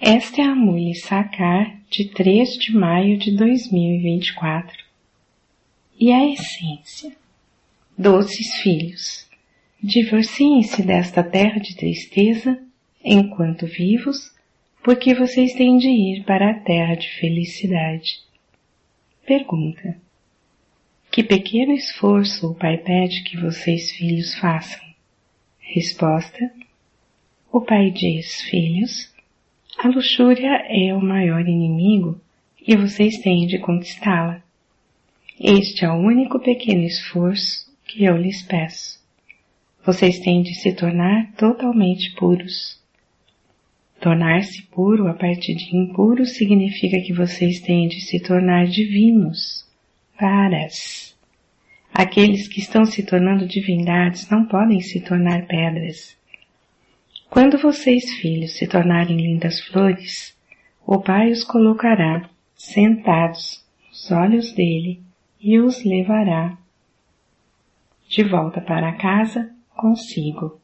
Esta é a Muli Sakar de 3 de maio de 2024. E a essência. Doces filhos, divorciem-se desta terra de tristeza enquanto vivos, porque vocês têm de ir para a terra de felicidade. Pergunta: que pequeno esforço o Pai pede que vocês, filhos, façam? Resposta: o Pai diz, filhos, a luxúria é o maior inimigo e vocês têm de conquistá-la. Este é o único pequeno esforço que eu lhes peço. Vocês têm de se tornar totalmente puros. Tornar-se puro a partir de impuro significa que vocês têm de se tornar divinos, paras. Aqueles que estão se tornando divindades não podem se tornar pedras. Quando vocês, filhos, se tornarem lindas flores, o Pai os colocará sentados nos olhos dele e os levará de volta para casa consigo.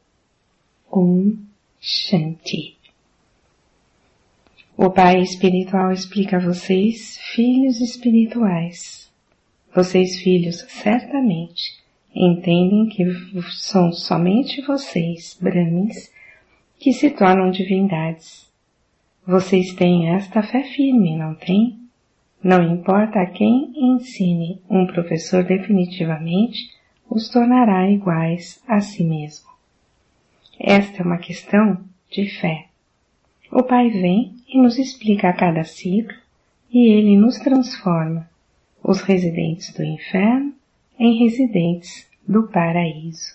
Shanti. O Pai espiritual explica a vocês, filhos espirituais. Vocês, filhos, certamente entendem que são somente vocês, Brahmins, que se tornam divindades. Vocês têm esta fé firme, não têm? Não importa a quem ensine, um professor definitivamente os tornará iguais a si mesmo. Esta é uma questão de fé. O Pai vem e nos explica a cada ciclo e ele nos transforma, os residentes do inferno, em residentes do paraíso.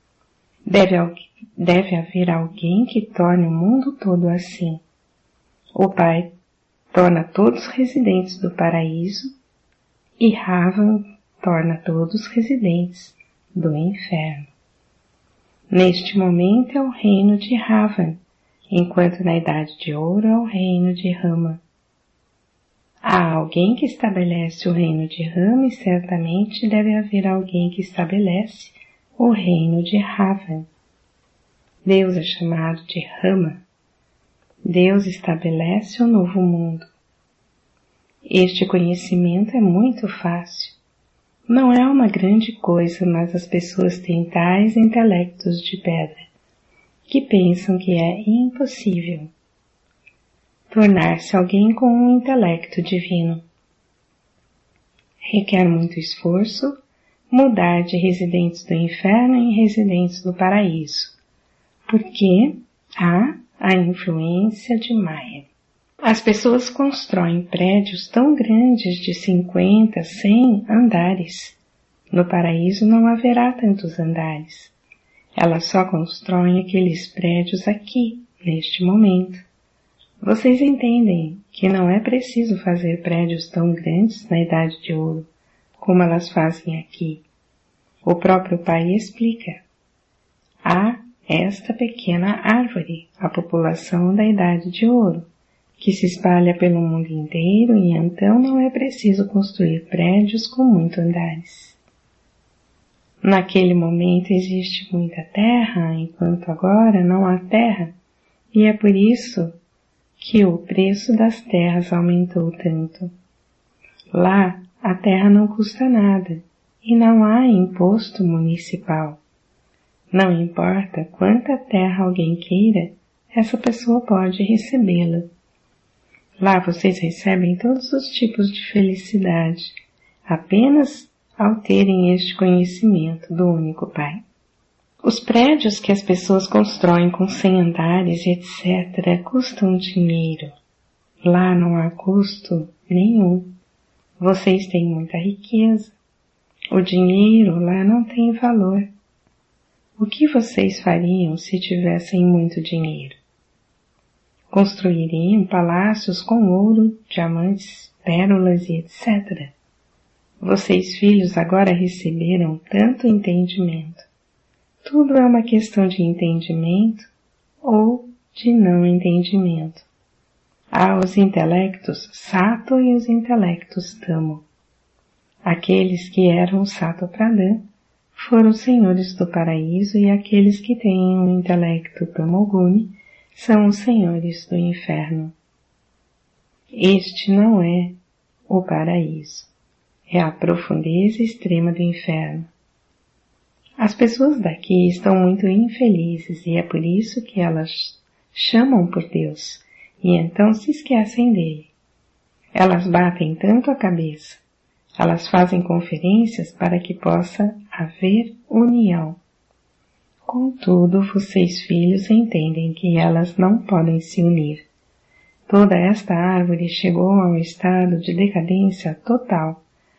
Deve haver alguém que torne o mundo todo assim. O Pai torna todos residentes do paraíso e Ravan torna todos residentes do inferno. Neste momento é o reino de Ravan, enquanto na Idade de Ouro é o reino de Rama. Há alguém que estabelece o reino de Rama e certamente deve haver alguém que estabelece o reino de Ravan. Deus é chamado de Rama. Deus estabelece o novo mundo. Este conhecimento é muito fácil. Não é uma grande coisa, mas as pessoas têm tais intelectos de pedra que pensam que é impossível tornar-se alguém com um intelecto divino. Requer muito esforço mudar de residentes do inferno em residentes do paraíso, porque há a influência de Maya. As pessoas constroem prédios tão grandes de 50, 100 andares. No paraíso não haverá tantos andares. Elas só constroem aqueles prédios aqui, neste momento. Vocês entendem que não é preciso fazer prédios tão grandes na Idade de Ouro, como elas fazem aqui. O próprio Pai explica. Há esta pequena árvore, a população da Idade de Ouro, que se espalha pelo mundo inteiro e então não é preciso construir prédios com muitos andares. Naquele momento existe muita terra, enquanto agora não há terra, e é por isso que o preço das terras aumentou tanto. Lá, a terra não custa nada, e não há imposto municipal. Não importa quanta terra alguém queira, essa pessoa pode recebê-la. Lá vocês recebem todos os tipos de felicidade, apenas ao terem este conhecimento do único Pai. Os prédios que as pessoas constroem com 100 andares e etc. custam dinheiro. Lá não há custo nenhum. Vocês têm muita riqueza. O dinheiro lá não tem valor. O que vocês fariam se tivessem muito dinheiro? Construiriam palácios com ouro, diamantes, pérolas e etc. Vocês, filhos, agora receberam tanto entendimento. Tudo é uma questão de entendimento ou de não entendimento. Há os intelectos Sato e os intelectos Tamo. Aqueles que eram Sato Pradhan foram senhores do paraíso e aqueles que têm um intelecto Tamoguni são os senhores do inferno. Este não é o paraíso. É a profundeza extrema do inferno. As pessoas daqui estão muito infelizes e é por isso que elas chamam por Deus e então se esquecem dele. Elas batem tanto a cabeça, elas fazem conferências para que possa haver união. Contudo, vocês filhos entendem que elas não podem se unir. Toda esta árvore chegou a um estado de decadência total.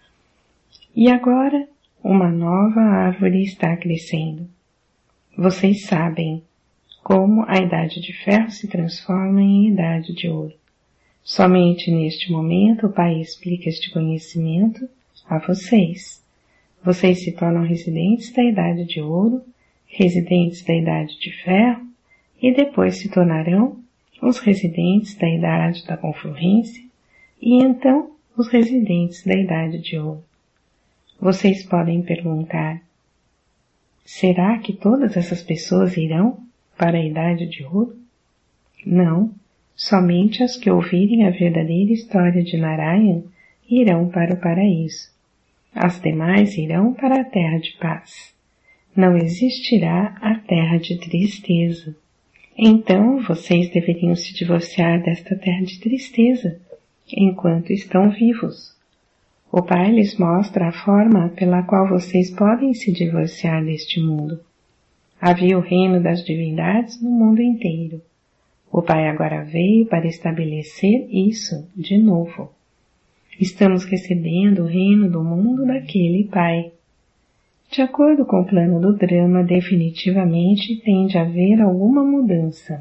E agora, uma nova árvore está crescendo. Vocês sabem como a idade de ferro se transforma em idade de ouro. Somente neste momento o Pai explica este conhecimento a vocês. Vocês se tornam residentes da idade de ouro, residentes da idade de ferro e depois se tornarão os residentes da idade da confluência e então os residentes da idade de ouro. Vocês podem perguntar, será que todas essas pessoas irão para a idade de ouro? Não, somente as que ouvirem a verdadeira história de Narayan irão para o paraíso. As demais irão para a terra de paz. Não existirá a terra de tristeza. Então vocês deveriam se divorciar desta terra de tristeza, enquanto estão vivos. O Pai lhes mostra a forma pela qual vocês podem se divorciar deste mundo. Havia o reino das divindades no mundo inteiro. O Pai agora veio para estabelecer isso de novo. Estamos recebendo o reino do mundo daquele Pai. De acordo com o plano do drama, definitivamente tem de haver alguma mudança.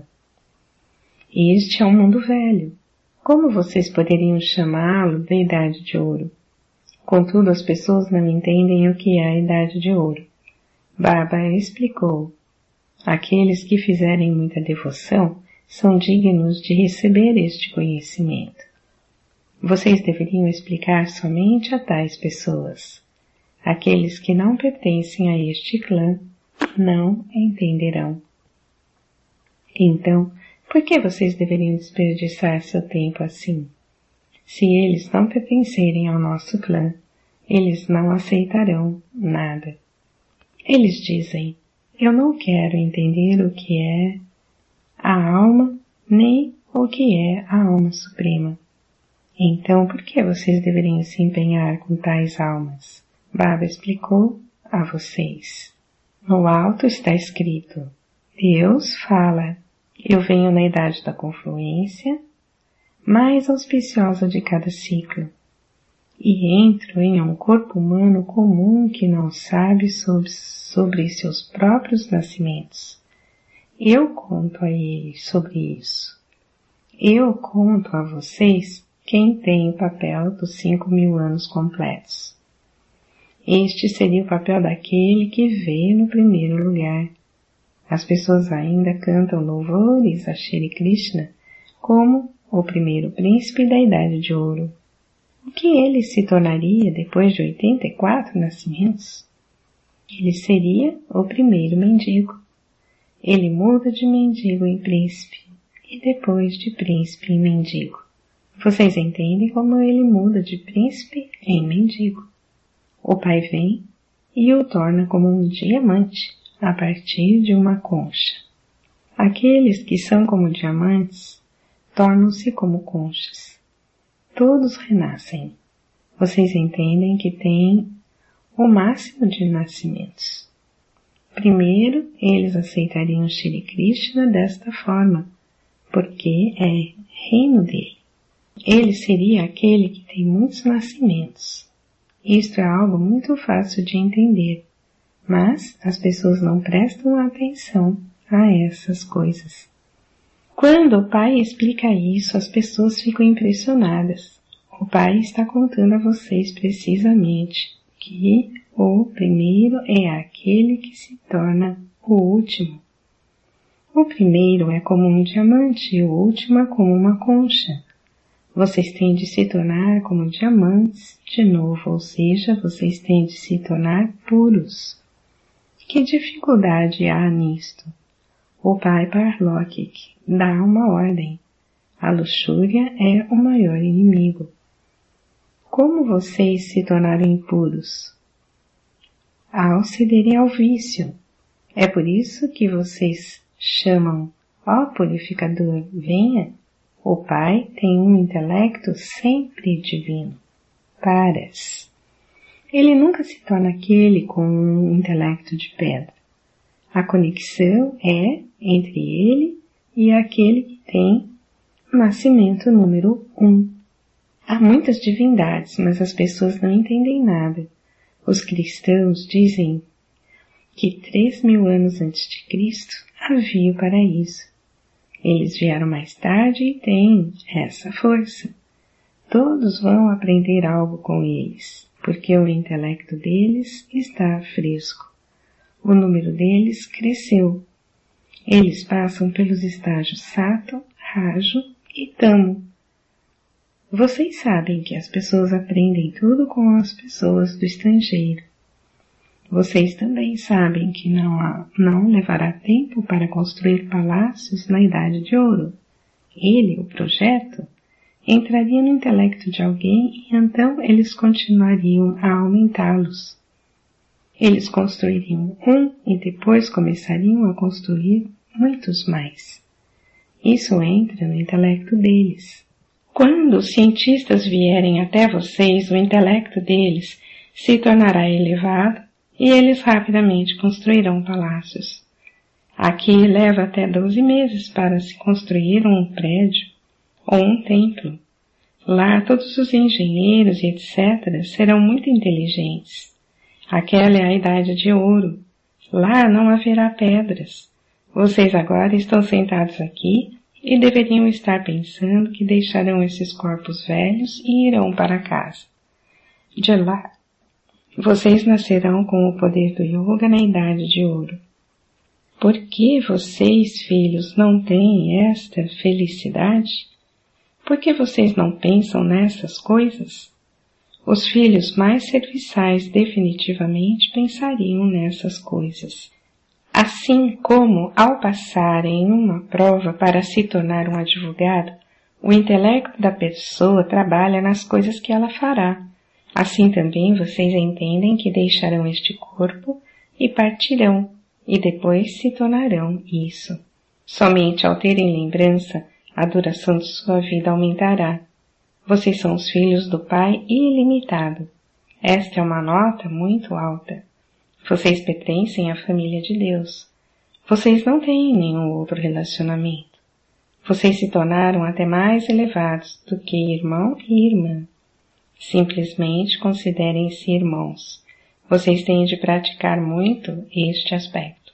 Este é um mundo velho. Como vocês poderiam chamá-lo da Idade de Ouro? Contudo, as pessoas não entendem o que é a Idade de Ouro. Baba explicou. Aqueles que fizerem muita devoção são dignos de receber este conhecimento. Vocês deveriam explicar somente a tais pessoas. Aqueles que não pertencem a este clã não entenderão. Então, por que vocês deveriam desperdiçar seu tempo assim? Se eles não pertencerem ao nosso clã, eles não aceitarão nada. Eles dizem, eu não quero entender o que é a alma, nem o que é a alma suprema. Então, por que vocês deveriam se empenhar com tais almas? Baba explicou a vocês. No alto está escrito, Deus fala, eu venho na idade da confluência, mais auspiciosa de cada ciclo, e entro em um corpo humano comum que não sabe sobre seus próprios nascimentos. Eu conto a eles sobre isso. Eu conto a vocês quem tem o papel dos 5.000 anos completos. Este seria o papel daquele que vê no primeiro lugar. As pessoas ainda cantam louvores a Shri Krishna como o primeiro príncipe da Idade de Ouro. O que ele se tornaria depois de 84 nascimentos? Ele seria o primeiro mendigo. Ele muda de mendigo em príncipe e depois de príncipe em mendigo. Vocês entendem como ele muda de príncipe em mendigo? O Pai vem e o torna como um diamante a partir de uma concha. Aqueles que são como diamantes tornam-se como conchas. Todos renascem. Vocês entendem que tem o máximo de nascimentos. Primeiro, eles aceitariam Shri Krishna desta forma, porque é reino dele. Ele seria aquele que tem muitos nascimentos. Isto é algo muito fácil de entender, mas as pessoas não prestam atenção a essas coisas. Quando o Pai explica isso, as pessoas ficam impressionadas. O Pai está contando a vocês precisamente que o primeiro é aquele que se torna o último. O primeiro é como um diamante e o último é como uma concha. Vocês têm de se tornar como diamantes de novo, ou seja, vocês têm de se tornar puros. Que dificuldade há nisto? O Pai Parlokik dá uma ordem. A luxúria é o maior inimigo. Como vocês se tornaram impuros? Ao cederem ao vício. É por isso que vocês chamam, ó purificador, venha. O Pai tem um intelecto sempre divino. Paras. Ele nunca se torna aquele com um intelecto de pedra. A conexão é entre ele e aquele que tem nascimento número 1. Há muitas divindades, mas as pessoas não entendem nada. Os cristãos dizem que 3.000 anos antes de Cristo havia o paraíso. Eles vieram mais tarde e têm essa força. Todos vão aprender algo com eles, porque o intelecto deles está fresco. O número deles cresceu. Eles passam pelos estágios Sato, Rajo e Tamo. Vocês sabem que as pessoas aprendem tudo com as pessoas do estrangeiro. Vocês também sabem que não levará tempo para construir palácios na Idade de Ouro. Ele, o projeto, entraria no intelecto de alguém e então eles continuariam a aumentá-los. Eles construiriam um e depois começariam a construir muitos mais. Isso entra no intelecto deles. Quando os cientistas vierem até vocês, o intelecto deles se tornará elevado e eles rapidamente construirão palácios. Aqui leva até 12 meses para se construir um prédio ou um templo. Lá todos os engenheiros e etc. serão muito inteligentes. Aquela é a Idade de Ouro. Lá não haverá pedras. Vocês agora estão sentados aqui e deveriam estar pensando que deixarão esses corpos velhos e irão para casa. De lá, vocês nascerão com o poder do yoga na Idade de Ouro. Por que vocês, filhos, não têm esta felicidade? Por que vocês não pensam nessas coisas? Os filhos mais serviçais definitivamente pensariam nessas coisas. Assim como, ao passarem uma prova para se tornar um advogado, o intelecto da pessoa trabalha nas coisas que ela fará. Assim também vocês entendem que deixarão este corpo e partirão, e depois se tornarão isso. Somente ao terem lembrança, a duração de sua vida aumentará. Vocês são os filhos do Pai ilimitado. Esta é uma nota muito alta. Vocês pertencem à família de Deus. Vocês não têm nenhum outro relacionamento. Vocês se tornaram até mais elevados do que irmão e irmã. Simplesmente considerem-se irmãos. Vocês têm de praticar muito este aspecto.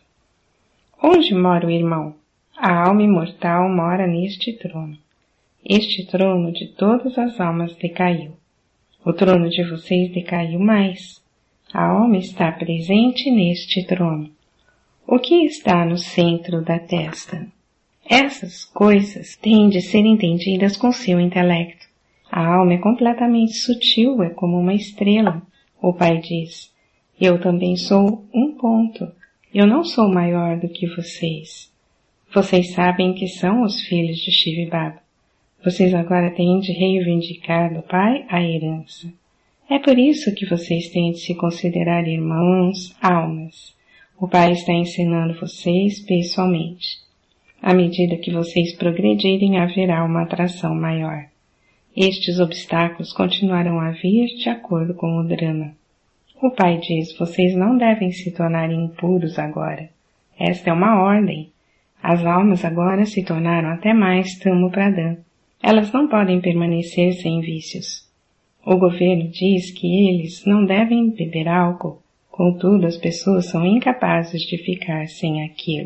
Onde mora o irmão? A alma imortal mora neste trono. Este trono de todas as almas decaiu. O trono de vocês decaiu mais. A alma está presente neste trono. O que está no centro da testa? Essas coisas têm de ser entendidas com seu intelecto. A alma é completamente sutil, é como uma estrela. O Pai diz, eu também sou um ponto. Eu não sou maior do que vocês. Vocês sabem que são os filhos de Shiva Baba. Vocês agora têm de reivindicar do Pai a herança. É por isso que vocês têm de se considerar irmãos, almas. O Pai está ensinando vocês pessoalmente. À medida que vocês progredirem, haverá uma atração maior. Estes obstáculos continuarão a vir de acordo com o drama. O Pai diz, vocês não devem se tornar impuros agora. Esta é uma ordem. As almas agora se tornaram até mais Tamo Pradhan. Elas não podem permanecer sem vícios. O governo diz que eles não devem beber álcool, contudo as pessoas são incapazes de ficar sem aquilo.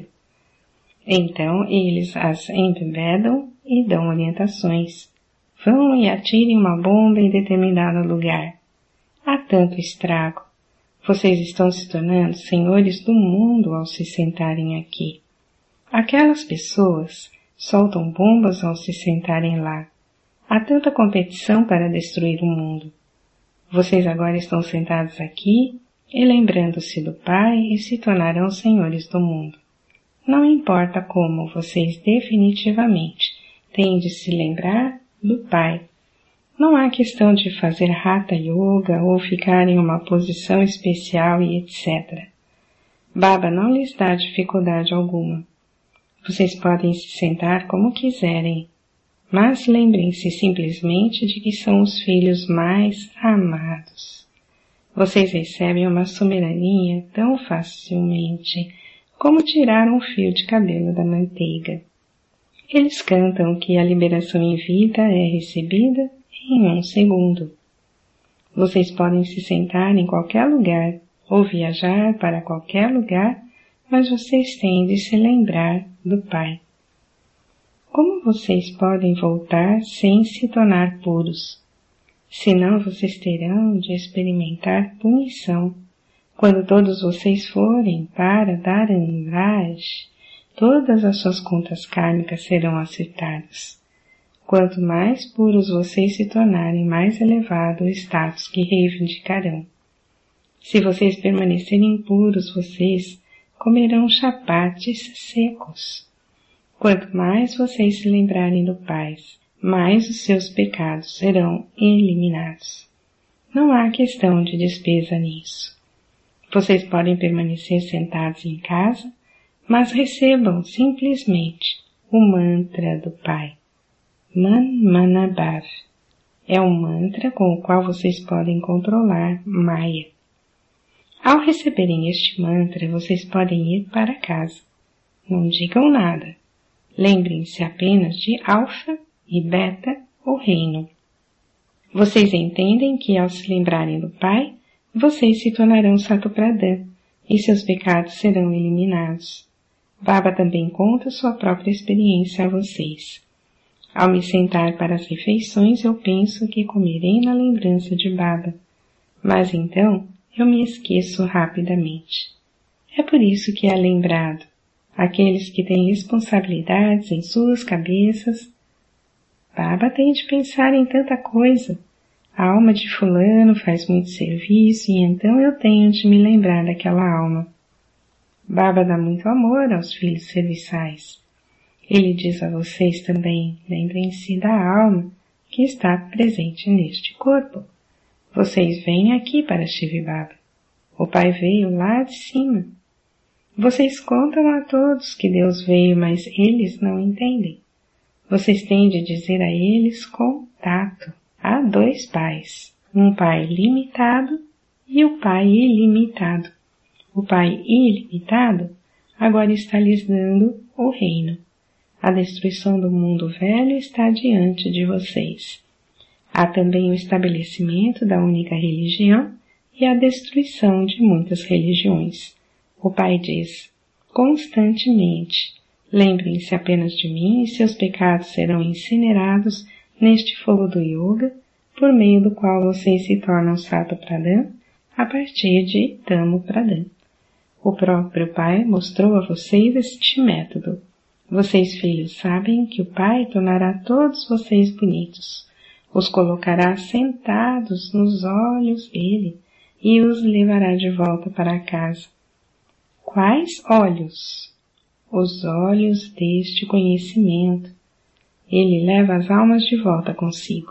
Então eles as embebedam e dão orientações. Vão e atirem uma bomba em determinado lugar. Há tanto estrago. Vocês estão se tornando senhores do mundo ao se sentarem aqui. Aquelas pessoas soltam bombas ao se sentarem lá. Há tanta competição para destruir o mundo. Vocês agora estão sentados aqui e lembrando-se do Pai e se tornarão senhores do mundo. Não importa como, vocês definitivamente têm de se lembrar do Pai. Não há questão de fazer Hatha Yoga ou ficar em uma posição especial e etc. Baba não lhes dá dificuldade alguma. Vocês podem se sentar como quiserem, mas lembrem-se simplesmente de que são os filhos mais amados. Vocês recebem uma soberania tão facilmente como tirar um fio de cabelo da manteiga. Eles cantam que a liberação em vida é recebida em 1 segundo. Vocês podem se sentar em qualquer lugar ou viajar para qualquer lugar, mas vocês têm de se lembrar do Pai. Como vocês podem voltar sem se tornar puros? Senão vocês terão de experimentar punição. Quando todos vocês forem para Dharamraj, todas as suas contas kármicas serão acertadas. Quanto mais puros vocês se tornarem, mais elevado o status que reivindicarão. Se vocês permanecerem impuros, vocês comerão chapates secos. Quanto mais vocês se lembrarem do Pai, mais os seus pecados serão eliminados. Não há questão de despesa nisso. Vocês podem permanecer sentados em casa, mas recebam simplesmente o mantra do Pai. Man Manabhav é um mantra com o qual vocês podem controlar Maya. Ao receberem este mantra, vocês podem ir para casa. Não digam nada. Lembrem-se apenas de Alfa e Beta, o reino. Vocês entendem que ao se lembrarem do Pai, vocês se tornarão Satopradhan e seus pecados serão eliminados. Baba também conta sua própria experiência a vocês. Ao me sentar para as refeições, eu penso que comerei na lembrança de Baba, mas então eu me esqueço rapidamente. É por isso que é lembrado. Aqueles que têm responsabilidades em suas cabeças, Baba tem de pensar em tanta coisa. A alma de fulano faz muito serviço e então eu tenho de me lembrar daquela alma. Baba dá muito amor aos filhos serviçais. Ele diz a vocês também, lembrem-se da alma que está presente neste corpo. Vocês vêm aqui para Shiva Baba. O Pai veio lá de cima. Vocês contam a todos que Deus veio, mas eles não entendem. Vocês têm de dizer a eles com tato. Há 2 pais, um Pai limitado e o Pai ilimitado. O Pai ilimitado agora está lhes dando o reino. A destruição do mundo velho está diante de vocês. Há também o estabelecimento da única religião e a destruição de muitas religiões. O Pai diz constantemente, lembrem-se apenas de mim e seus pecados serão incinerados neste fogo do yoga, por meio do qual vocês se tornam Satopradhan a partir de Tamopradhan. O próprio Pai mostrou a vocês este método. Vocês, filhos, sabem que o Pai tornará todos vocês bonitos, os colocará sentados nos olhos dele e os levará de volta para casa. Quais olhos? Os olhos deste conhecimento. Ele leva as almas de volta consigo.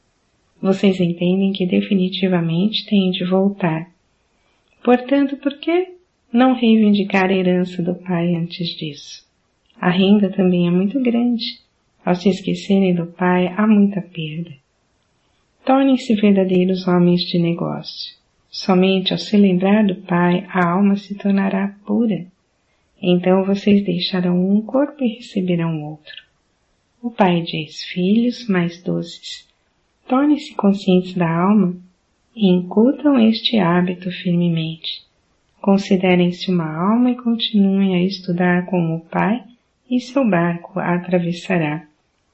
Vocês entendem que definitivamente têm de voltar. Portanto, por que não reivindicar a herança do Pai antes disso? A renda também é muito grande. Ao se esquecerem do Pai, há muita perda. Tornem-se verdadeiros homens de negócio. Somente ao se lembrar do Pai, a alma se tornará pura. Então vocês deixarão um corpo e receberão outro. O Pai diz, filhos mais doces, tornem-se conscientes da alma e incutam este hábito firmemente. Considerem-se uma alma e continuem a estudar com o Pai e seu barco a atravessará.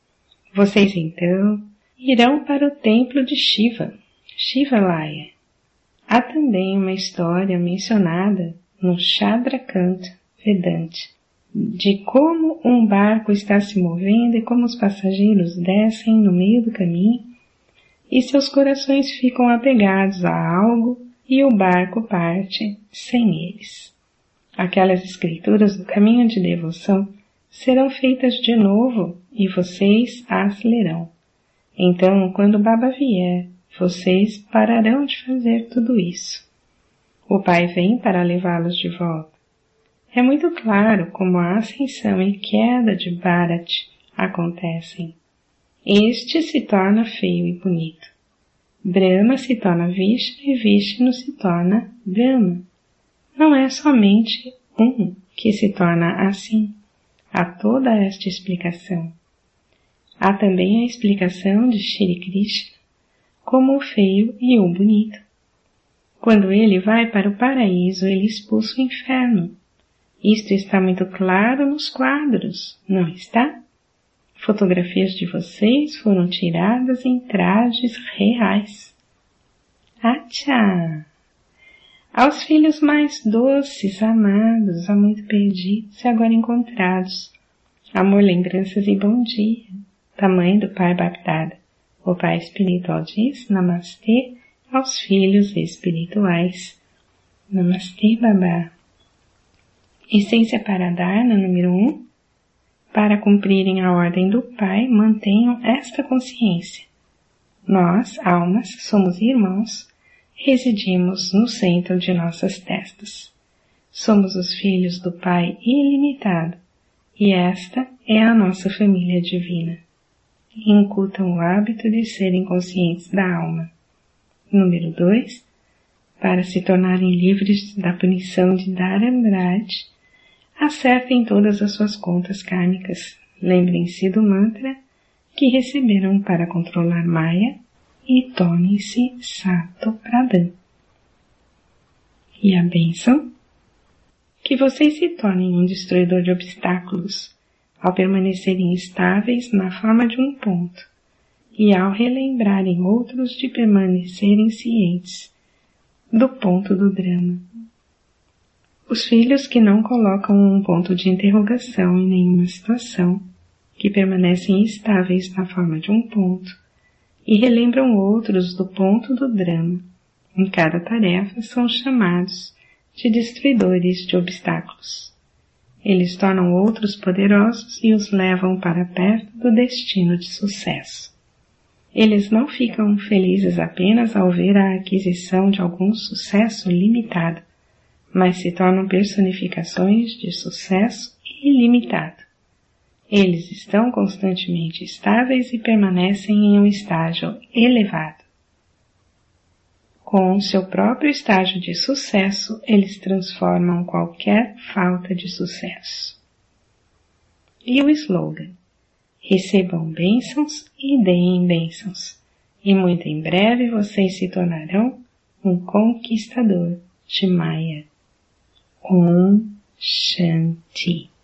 Vocês então irão para o templo de Shiva, Shivalaya. Há também uma história mencionada no Chandrakanta Vedanta, de como um barco está se movendo e como os passageiros descem no meio do caminho e seus corações ficam apegados a algo e o barco parte sem eles. Aquelas escrituras do caminho de devoção serão feitas de novo e vocês as lerão. Então, quando Baba vier, vocês pararão de fazer tudo isso. O Pai vem para levá-los de volta. É muito claro como a ascensão e queda de Bharat acontecem. Este se torna feio e bonito. Brahma se torna Vishnu e Vishnu se torna Brahma. Não é somente um que se torna assim. Há toda esta explicação. Há também a explicação de Shri Krishna como o feio e o bonito. Quando ele vai para o paraíso, ele expulsa o inferno. Isto está muito claro nos quadros, não está? Fotografias de vocês foram tiradas em trajes reais. Acha! Aos filhos mais doces, amados, há muito perdidos e agora encontrados. Amor, lembranças e bom dia. Tamanho do Pai Baptada. O Pai Espiritual diz Namastê aos filhos espirituais. Namastê, Babá. Essência para dar, no número 1. Para cumprirem a ordem do Pai, mantenham esta consciência. Nós, almas, somos irmãos, residimos no centro de nossas testas. Somos os filhos do Pai ilimitado, e esta é a nossa família divina. Incutam o hábito de serem conscientes da alma. Número 2. Para se tornarem livres da punição de Dharamraj, acertem todas as suas contas kármicas. Lembrem-se do mantra que receberam para controlar Maya e tornem-se Sato Pradhan. E a bênção? Que vocês se tornem um destruidor de obstáculos ao permanecerem estáveis na forma de um ponto e ao relembrarem outros de permanecerem cientes do ponto do drama. Os filhos que não colocam um ponto de interrogação em nenhuma situação, que permanecem estáveis na forma de um ponto e relembram outros do ponto do drama em cada tarefa, são chamados de destruidores de obstáculos. Eles tornam outros poderosos e os levam para perto do destino de sucesso. Eles não ficam felizes apenas ao ver a aquisição de algum sucesso limitado, mas se tornam personificações de sucesso ilimitado. Eles estão constantemente estáveis e permanecem em um estágio elevado. Com seu próprio estágio de sucesso, eles transformam qualquer falta de sucesso. E o slogan: recebam bênçãos e deem bênçãos, e muito em breve vocês se tornarão um conquistador de Maya. Om Shanti.